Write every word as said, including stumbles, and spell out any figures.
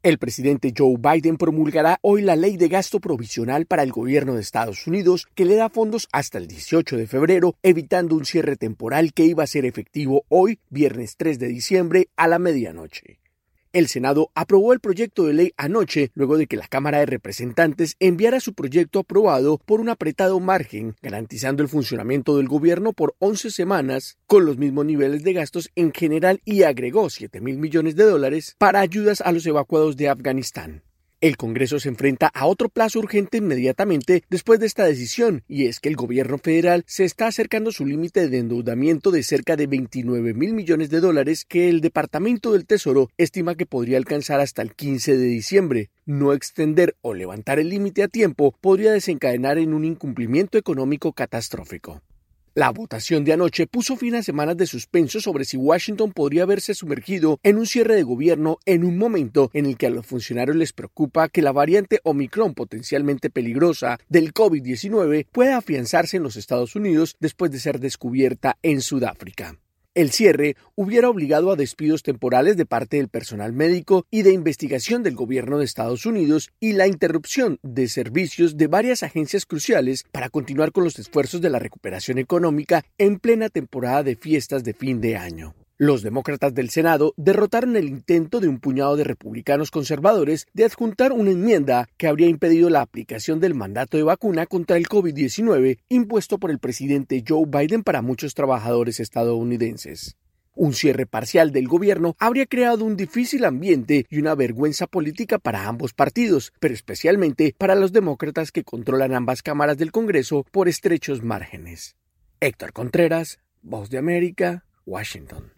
El presidente Joe Biden promulgará hoy la ley de gasto provisional para el gobierno de Estados Unidos, que le da fondos hasta el dieciocho de febrero, evitando un cierre temporal que iba a ser efectivo hoy, viernes tres de diciembre, a la medianoche. El Senado aprobó el proyecto de ley anoche, luego de que la Cámara de Representantes enviara su proyecto aprobado por un apretado margen, garantizando el funcionamiento del gobierno por once semanas, con los mismos niveles de gastos en general, y agregó siete mil millones de dólares para ayudas a los evacuados de Afganistán. El Congreso se enfrenta a otro plazo urgente inmediatamente después de esta decisión, y es que el gobierno federal se está acercando a su límite de endeudamiento de cerca de veintinueve mil millones de dólares que el Departamento del Tesoro estima que podría alcanzar hasta el quince de diciembre. No extender o levantar el límite a tiempo podría desencadenar en un incumplimiento económico catastrófico. La votación de anoche puso fin a semanas de suspenso sobre si Washington podría verse sumergido en un cierre de gobierno en un momento en el que a los funcionarios les preocupa que la variante Omicron, potencialmente peligrosa, del COVID diecinueve pueda afianzarse en los Estados Unidos después de ser descubierta en Sudáfrica. El cierre hubiera obligado a despidos temporales de parte del personal médico y de investigación del gobierno de Estados Unidos y la interrupción de servicios de varias agencias cruciales para continuar con los esfuerzos de la recuperación económica en plena temporada de fiestas de fin de año. Los demócratas del Senado derrotaron el intento de un puñado de republicanos conservadores de adjuntar una enmienda que habría impedido la aplicación del mandato de vacuna contra el COVID diecinueve impuesto por el presidente Joe Biden para muchos trabajadores estadounidenses. Un cierre parcial del gobierno habría creado un difícil ambiente y una vergüenza política para ambos partidos, pero especialmente para los demócratas que controlan ambas cámaras del Congreso por estrechos márgenes. Héctor Contreras, Voz de América, Washington.